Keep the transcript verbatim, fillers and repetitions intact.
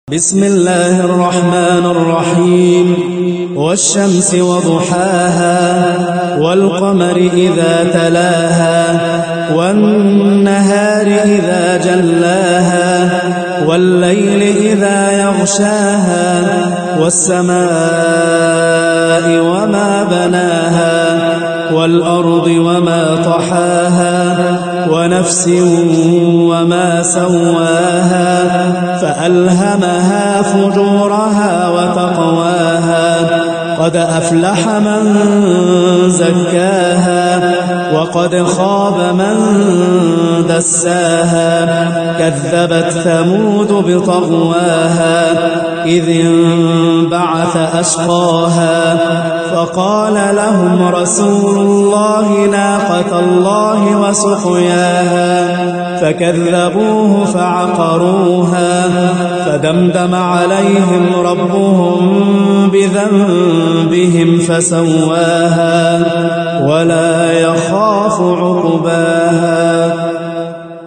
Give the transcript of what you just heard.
بسم الله الرحمن الرحيم والشمس وضحاها والقمر إذا تلاها والنهار إذا جلاها والليل إذا يغشاها والسماء وما بناها والأرض وما طحاها ونفس وما سواها فألهمها فجورها وتقواها قد أفلح من زكاها وقد خاب من دساها كذبت ثمود بطغواها إذ انبعث أشقاها فقال لهم رسول الله ناقة الله وسقياها فكذبوه فعقروها فدمدم عليهم ربهم بذنبهم فسواها ولا يخاف عقباها.